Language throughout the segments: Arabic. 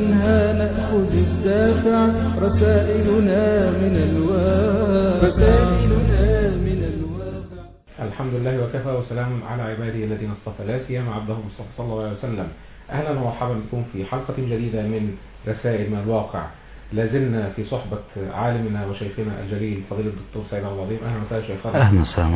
ومنها نأخذ الدافع رسائلنا من الواقع. الحمد لله وكفى وسلام على عباده الذين اصطفى، لا سيما عبده المصطفى صلى الله عليه وسلم. أهلا ومرحبا بكم في حلقة جديدة من رسائل من الواقع. لازلنا في صحبة عالمنا وشيخنا الجليل فضيلة الدكتور سيد عبد العظيم. أهلا وسهلا شيخنا. أهلا وسهلا.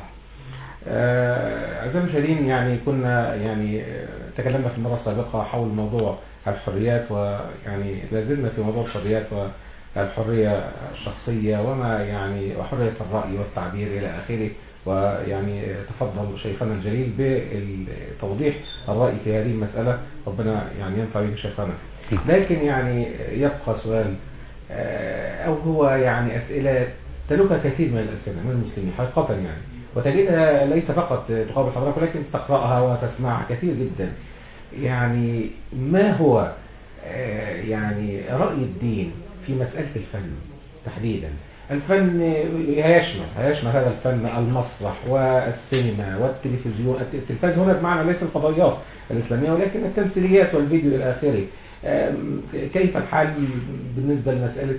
أعزائي المشاهدين، يعني كنا تكلمنا في المرة السابقة حول موضوع الحريات، ويعني لازلنا في موضوع الحريات والحرية الشخصية وما وحرية الرأي والتعبير إلى آخره. ويعني تفضل شيخنا الجليل بتوضيح الرأي في هذه المسألة، ربنا ينفع به شيخنا. لكن يبقى سؤال، أو هو أسئلة تلوك كثير من الأسئلة من المسلمين حقيقة، وتجدها ليس فقط تقابل حضرتك ولكن تقرأها وتسمعها كثير جدا. ما هو رأي الدين في مسألة الفن تحديدا؟ الفن هيشمل هذا الفن المسرح والسينما والتلفزيون. التلفاز هنا بمعنى ليس الفضائيات الإسلامية ولكن التمثيليات والفيديو إلى آخره. كيف الحال بالنسبة لمسألة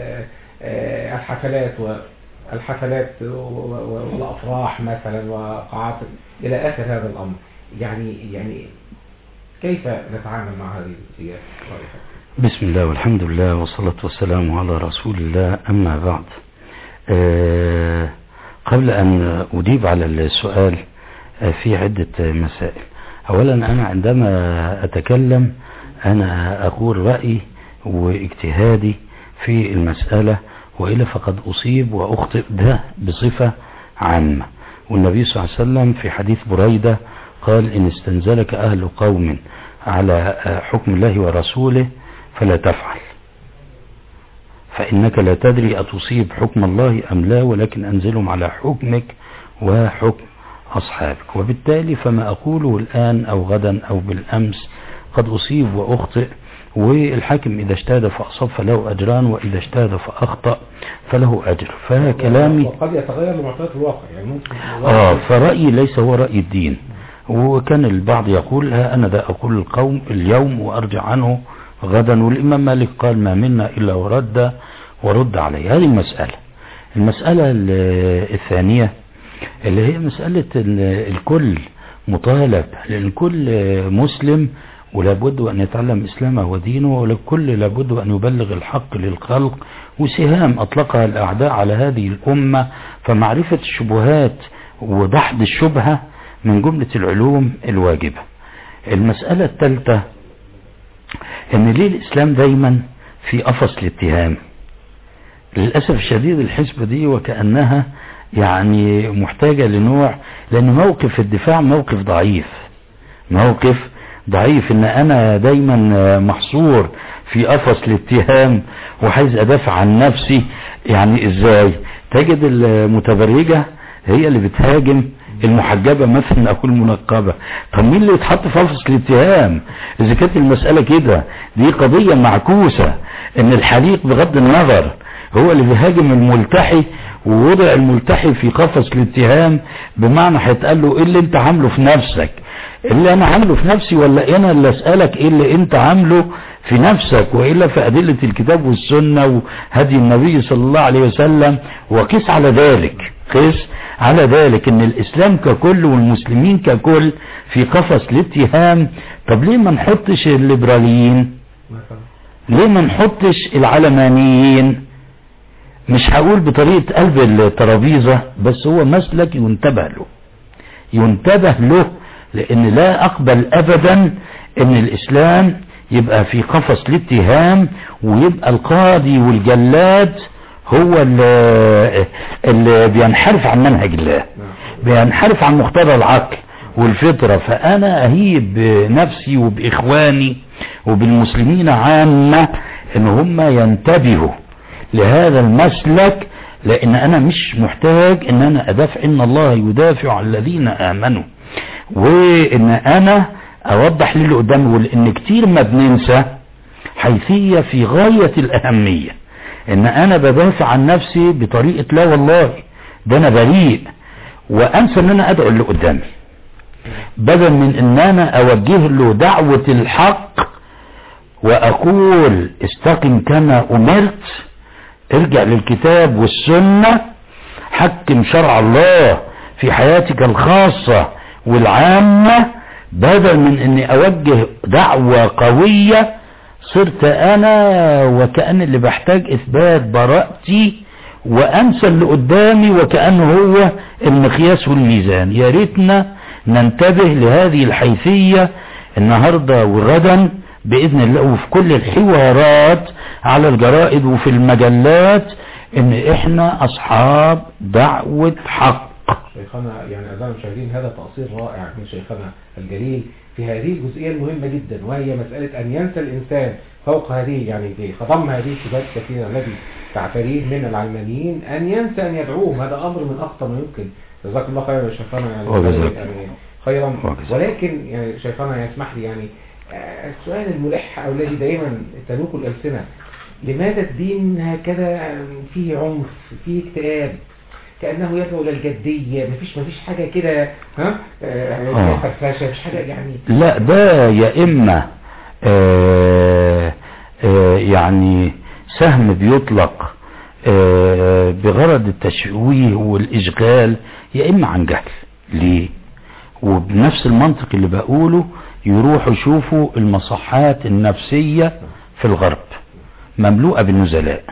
الحفلات والأفراح مثلا وقاعات إلى آخر هذا الأمر؟ كيف نتعامل مع هذه السياسة؟ بسم الله والحمد لله والصلاة والسلام على رسول الله، أما بعد. قبل أن أجيب على السؤال في عدة مسائل. أولا، أنا عندما أتكلم أنا أقول رأيي واجتهادي في المسألة، وإلا فقد أصيب وأخطئ ده بصفة عامة. والنبي صلى الله عليه وسلم في حديث بريدة قال: إن استنزلك أهل قوم على حكم الله ورسوله فلا تفعل، فإنك لا تدري أتصيب حكم الله أم لا، ولكن أنزلهم على حكمك وحكم أصحابك. وبالتالي فما أقوله الآن أو غدا أو بالأمس قد أصيب وأخطئ، والحاكم إذا اجتهد فأصاب فله أجران، وإذا اجتهد فأخطأ فله أجر. فكلامي وقد يتغير لمعطيات الواقع، ممكن فرأيي ليس هو رأي الدين. وكان البعض يقول: ها أنا ذا أقول القوم اليوم وأرجع عنه غدا. والإمام مالك قال: ما منا إلا ورد عليه. هذه المسألة الثانية اللي هي مسألة الكل مطالب، لأن كل مسلم ولابد أن يتعلم إسلامه ودينه، ولكل لابد أن يبلغ الحق للخلق. وسهام أطلقها الأعداء على هذه الأمة، فمعرفة الشبهات ودحض الشبهة من جملة العلوم الواجبة. المسألة الثالثة، ان ليه الاسلام دايما في قفص الاتهام؟ للأسف الشديد الحسبة دي وكأنها محتاجة لنوع، لان موقف الدفاع موقف ضعيف، ان انا دايما محصور في قفص الاتهام وعايز ادافع عن نفسي. ازاي تجد المتبرجة هي اللي بتهاجم المحجبة مثلا او المنقبة؟ طب مين اللي يتحط في قفص الاتهام اذا كانت المسألة كده؟ دي قضية معكوسة، ان الحليق بغض النظر هو اللي بيهاجم الملتحي، ووضع الملتحي في قفص الاتهام، بمعنى هيتقال له: ايه اللي انت عامله في نفسك؟ اللي انا عامله في نفسي ولا انا اللي اسألك ايه اللي انت عامله في نفسك؟ وإلا في أدلة الكتاب والسنة وهدي النبي صلى الله عليه وسلم. وقس على ذلك ان الاسلام ككل والمسلمين ككل في قفص الاتهام. طب ليه ما نحطش الليبراليين؟ ليه ما نحطش العلمانيين؟ مش هقول بطريقة قلب الترابيزة، بس هو مسلك ينتبه له، لان لا اقبل ابدا ان الاسلام يبقى في قفص الاتهام، ويبقى القاضي والجلاد هو اللي بينحرف عن منهج الله، بينحرف عن مقتضى العقل والفطرة. فأنا أهيب بنفسي وبإخواني وبالمسلمين عامة إن هم ينتبهوا لهذا المسلك، لأن أنا مش محتاج إن أنا أدافع، إن الله يدافع عن الذين آمنوا، وإن أنا أوضح للي قدامي. لأن كتير ما بننسى حيثية في غاية الأهمية، إن أنا بدافع عن نفسي بطريقة لا والله ده أنا بريء، وأنسى إن أنا أدعو اللي قدامي، بدل من إن أنا أوجه له دعوة الحق وأقول استقم كما أمرت، ارجع للكتاب والسنة، حكم شرع الله في حياتك الخاصة والعامة، بدل من اني اوجه دعوة قوية صرت انا وكأن اللي بحتاج اثبات براءتي، وانسى اللي قدامي وكأنه هو المقياس والميزان. يا ريتنا ننتبه لهذه الحيثية النهاردة وغدا بإذن الله، وفي كل الحوارات على الجرائد وفي المجلات، ان احنا اصحاب دعوة حق. شيخنا يعني أعزائي المشاهدين، هذا تقصير رائع من شيخنا الجليل في هذه الجزئية المهمة جدا، وهي مسألة أن ينسى الإنسان فوق هذه، يعني خضم هذه الشبهات الكثيرة التي تعتريه من العلمانيين، أن ينسى أن يدعوهم. هذا أمر من أخطر ما يمكن. جزاك الله خيرا يا شيخنا، يعني خيرا. ولكن يعني شيخنا يسمح لي يعني السؤال الملح أو الذي دائما تلوك الألسنة، لماذا الدين هكذا فيه عنف، فيه اكتئاب، كأنه يدعو للجدية، مفيش حاجة كده فرفاشة، مفيش حاجة يعني. لا، ده يا إما يعني سهم بيطلق بغرض التشويه والإشغال، يا إما عن جهل. ليه؟ وبنفس المنطق اللي بقوله يروحوا يشوفوا المصحات النفسية في الغرب مملوءة بالنزلاء،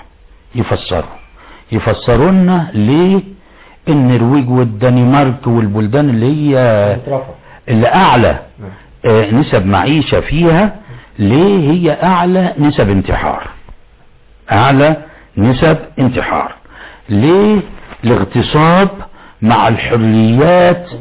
يفسرونا ليه النرويج والدنمارك والبلدان اللي اعلى نسب معيشة فيها، ليه هي اعلى نسب انتحار، ليه الاغتصاب مع الحريات،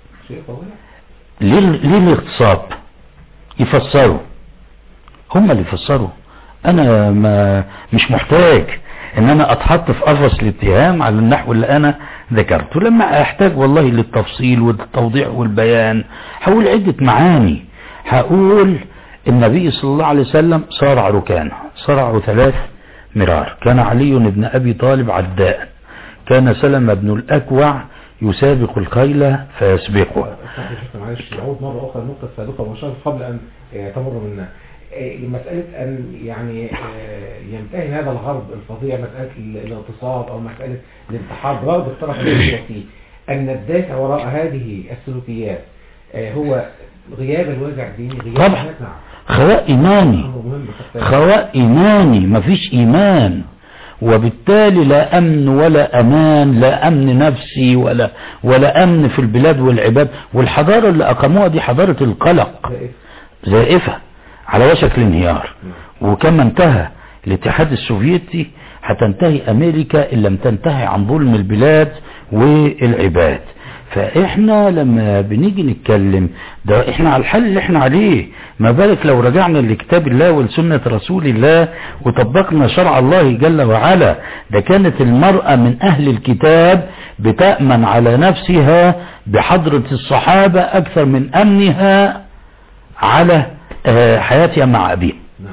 ليه الاغتصاب؟ يفسروا، هم اللي يفسروا. انا مش محتاج ان انا اتحط في قفص الاتهام على النحو اللي انا ذكرته. لما احتاج والله للتفصيل والتوضيح والبيان هقول عدة معاني. هقول النبي صلى الله عليه وسلم صارع ركانه، صرعوا 3 مرار. كان علي بن ابي طالب عداء، كان سلمة بن الاكوع يسابق الخيل فيسبقه. معلش نعود مرة أخرى النقطة السابقة ومشاهد قبل أن تمر منا، مسألة أن يعني يمتهن هذا الغرب الفظيع مسألة الاغتصاب أو مسألة الانتحار برغم الطرف السياسي، أن الدافع وراء هذه السلوكيات هو غياب الوازع الديني، غياب طبعا خواء إيماني، مفيش إيمان، وبالتالي لا أمن ولا أمان، لا أمن نفسي ولا أمن في البلاد والعباد. والحضارة اللي أقاموها دي حضارة القلق زائفة على وشك الانهيار. وكما انتهى الاتحاد السوفيتي هتنتهي أمريكا إن لم تنتهي عن ظلم البلاد والعباد. فإحنا لما بنيجي نتكلم ده إحنا على الحل اللي إحنا عليه، ما بالك لو رجعنا لكتاب الله ولسنة رسول الله وطبقنا شرع الله جل وعلا. ده كانت المرأة من أهل الكتاب بتأمن على نفسها بحضرة الصحابة أكثر من أمنها على حياتها مع أبيها.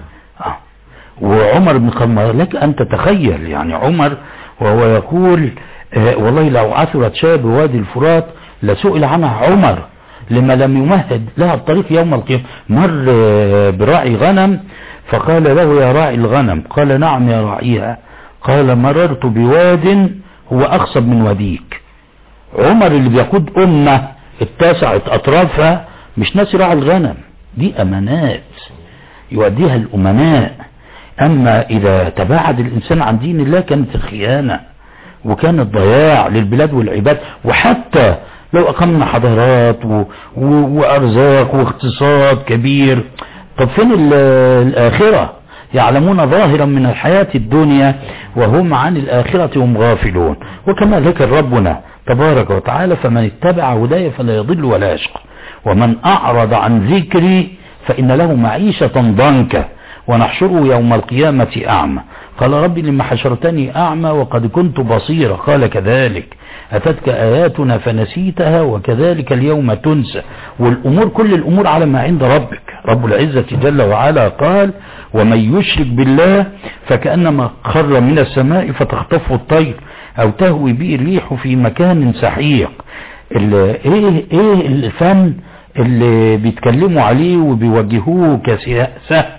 وعمر بن الخطاب لك أن تتخيل يعني عمر وهو يقول والله لو عثرت شاة بوادي الفرات لسئل عنها عمر لما لم يمهد لها الطريق يوم القيامة. مر براعي غنم فقال له يا راعي الغنم، قال نعم يا راعيها، قال مررت بواد هو أخصب من وديك. عمر اللي بيقود أمة اتسعت أطرافها مش ناس راعي الغنم، دي أمانات يؤديها الأمناء. أما إذا تباعد الإنسان عن دين الله كانت الخيانة وكان الضياع للبلاد والعباد. وحتى لو أقمنا حضارات وأرزاق واقتصاد كبير، طب فين الآخرة؟ يعلمون ظاهرا من الحياة الدنيا وهم عن الآخرة هم غافلون. وكما ذكر ربنا تبارك وتعالى فمن اتبع هداي فلا يضل ولا يشقى ومن أعرض عن ذكري فإن له معيشة ضنكا ونحشره يوم القيامة أعمى. قال ربي لما حشرتني أعمى وقد كنت بصيرا، قال كذلك أتتك آياتنا فنسيتها وكذلك اليوم تنسى. والأمور كل الأمور على ما عند ربك. رب العزة جل وعلا قال ومن يشرك بالله فكأنما خر من السماء فتخطفه الطير أو تهوي به الريح في مكان سحيق. ايه الفن اللي بيتكلموا عليه وبيوجهوه كسياسة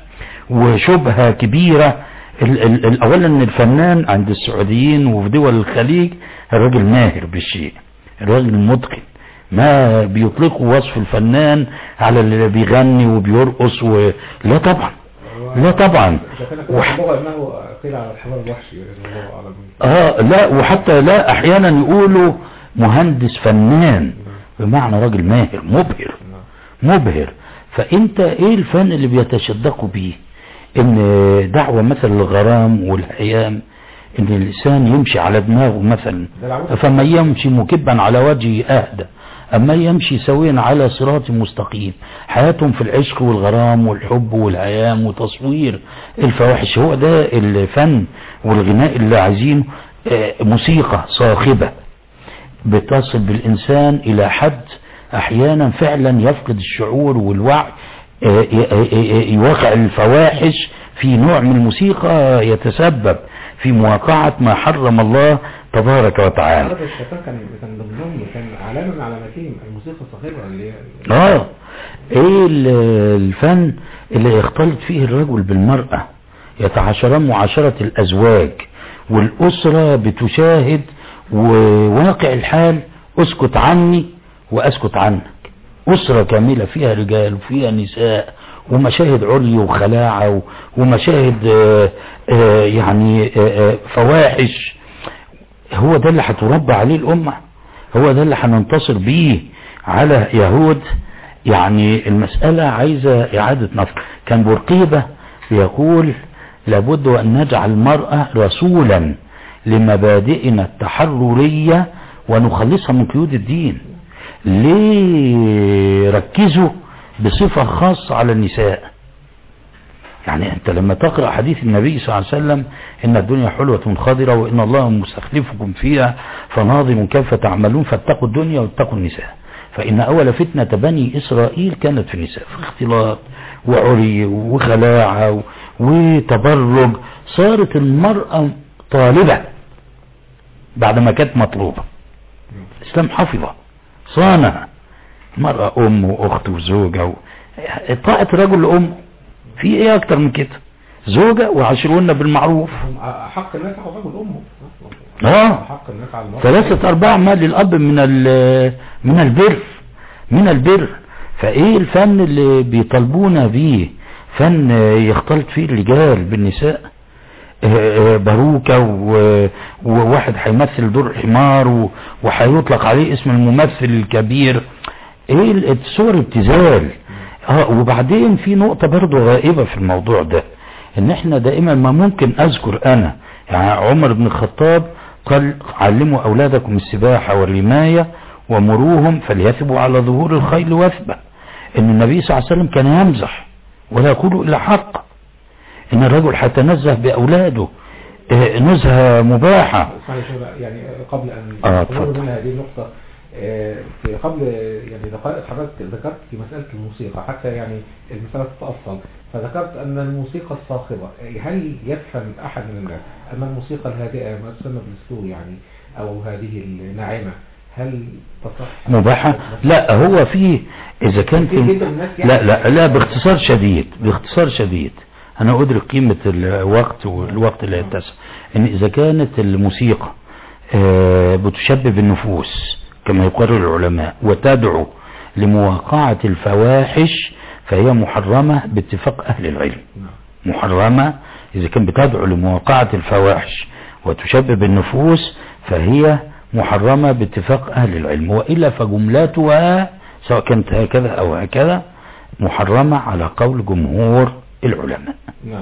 وشبهة كبيرة. اولا الفنان عند السعوديين وفي دول الخليج الراجل ماهر بالشيء، الراجل متقن، ما بيطلقوا وصف الفنان على اللي بيغني وبيرقص لا طبعا، لا طبعا. قيل على الحمار الوحشي لا، وحتى لا احيانا يقولوا مهندس فنان بمعنى راجل ماهر مبهر. فانت ايه الفن اللي بيتشدقوا بيه؟ ان دعوة مثلا الغرام والهيام، ان الانسان يمشي على دماغه مثلا، فما يمشي مكبا على وجهه اهدى، اما يمشي سويا على صراط مستقيم. حياتهم في العشق والغرام والحب والهيام وتصوير الفواحش. هو ده الفن والغناء اللي عايزينه. موسيقى صاخبة بتصل بالانسان الى حد احيانا فعلا يفقد الشعور والوعي، يوقع الفواحش في نوع من الموسيقى يتسبب في مواقعة ما حرم الله تبارك وتعالى. الشيطان كان ضمنهم، كان علامة من علامتين الموسيقى الصاخبة اللي ايه الفن اللي يختلط فيه الرجل بالمرأة، يتعاشران معاشرة الازواج، والاسرة بتشاهد وواقع الحال، اسكت عني واسكت عنك. أسرة كاملة فيها رجال وفيها نساء، ومشاهد عري وخلاعة ومشاهد يعني فواحش. هو ده اللي هتربى عليه الأمة، هو ده اللي هننتصر بيه على يهود. يعني المسألة عايزة إعادة نظر. كان بورقيبة بيقول لابد أن نجعل المرأة رسولا لمبادئنا التحررية ونخلصها من قيود الدين. ليه ركزوا بصفة خاصة على النساء؟ يعني انت لما تقرأ حديث النبي صلى الله عليه وسلم ان الدنيا حلوة خضرة وان الله مستخلفكم فيها فناظر كيف تعملون فاتقوا الدنيا واتقوا النساء فان اول فتنة بني اسرائيل كانت في النساء، في اختلاط وعري وخلاعة وتبرج. صارت المرأة طالبة بعد ما كانت مطلوبة. الاسلام حفظه صانع المرأة أم وأخت وزوجة طاعة الرجل لأم، في إيه أكتر من كده؟ زوجة وعاشرونا بالمعروف. حق الناس على الرجل أمه. حق الناس على المرأة 3/4 ما للأب من البر. فإيه الفن اللي بيطالبونا بيه؟ فن يختلط فيه الرجال بالنساء، باروكة وواحد هيمثل دور حمار وهيطلق عليه اسم الممثل الكبير. ايه صور ابتذال. وبعدين في نقطة برضو غائبة في الموضوع ده، ان احنا دائما ما ممكن اذكر انا يعني عمر بن الخطاب قال علموا اولادكم السباحة والرماية ومروهم فليثبوا على ظهور الخيل وثبة. ان النبي صلى الله عليه وسلم كان يمزح ولا يقول الا حق، ان الرجل حيتنزه باولاده نزهة مباحة. يعني قبل ان نقول من هذه النقطة قبل يعني دقائق حضرتك ذكرت في مسألة الموسيقى حتى يعني المسألة تتأصل، فذكرت ان الموسيقى الصاخبة هل يفهم احد من الناس ان الموسيقى الهادئة ما تسمى بالسلو يعني او هذه الناعمة هل تصح مباحة؟ لا، هو فيه اذا كان في لا باختصار شديد انا ادرك قيمة الوقت اللي يتسع. ان اذا كانت الموسيقى بتشبب النفوس كما يقرر العلماء وتدعو لمواقعة الفواحش فهي محرمة باتفاق اهل العلم. محرمة اذا كان بتدعو لمواقعة الفواحش وتشبب النفوس فهي محرمة باتفاق اهل العلم، وإلا فجملاتها سواء كانت هكذا او هكذا محرمة على قول جمهور العلماء.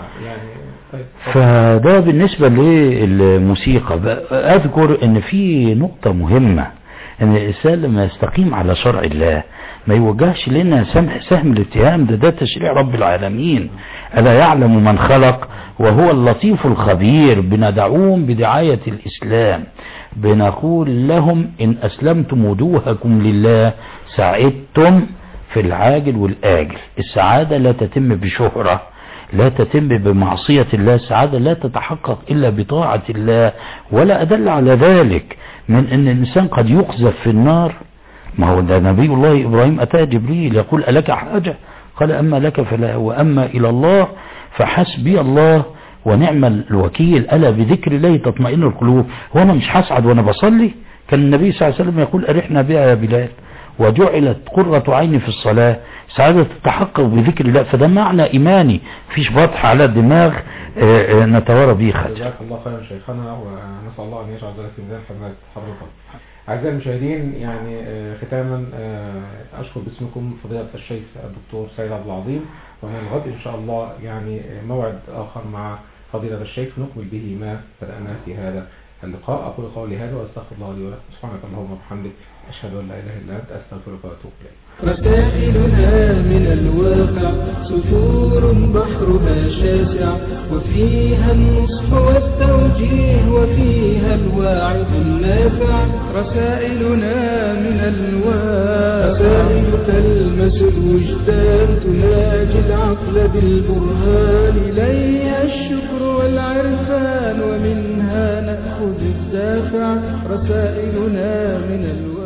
فده بالنسبة للموسيقى. اذكر ان في نقطة مهمة، ان الانسان لما يستقيم على شرع الله ما يوجهش لنا سهم الاتهام، ده تشريع رب العالمين. ألا يعلم من خلق وهو اللطيف الخبير. بندعوهم بدعاية الإسلام، بنقول لهم إن أسلمتم وجوهكم لله سعدتم في العاجل والآجل. السعادة لا تتم بشهرة، لا تتم بمعصية الله، السعادة لا تتحقق إلا بطاعة الله. ولا أدل على ذلك من أن الإنسان قد يقذف في النار. ما هو ده نبي الله إبراهيم أتى جبريل يقول ألك حاجة؟ قال أما لك فلا وأما إلى الله فحسبي الله ونعم الوكيل، ألا بذكر الله تطمئن القلوب. وأنا مش هسعد وأنا بصلي؟ كان النبي صلى الله عليه وسلم يقول أرحنا بها يا بلال، وجعلت قرة عيني في الصلاة. سعادة تتحقق بذكر الله، فده معنى إيماني، مفيش بطح على الدماغ نتوارى به خير. جزاك الله خيرا شيخنا، ونسأل الله أن يجعل ذلك في ميزان حسنات حضرتك. أعزائي المشاهدين، يعني ختاما أشكر باسمكم فضيلة الشيخ الدكتور سيد عبد العظيم، ومن الغد إن شاء الله يعني موعد آخر مع فضيلة الشيخ نكمل به ما بدأنا في هذا اللقاء. أقول قولي هذا وأستغفر الله لي ولكم. سبحانك اللهم وبحمدك، أشهد أن لا إله إلا أنت، أستغفرك وأتوب إليك. رسائلنا من الواقع سطور بحرها شاسع، وفيها النصح والتوجيه، وفيها الواعظ النافع. رسائلنا من الواقع رسائل تلمس الوجدان، تناجي العقل بالبرهان، إليها الشكر والعرفان، ومنها نأخذ الدافع. رسائلنا من الواقع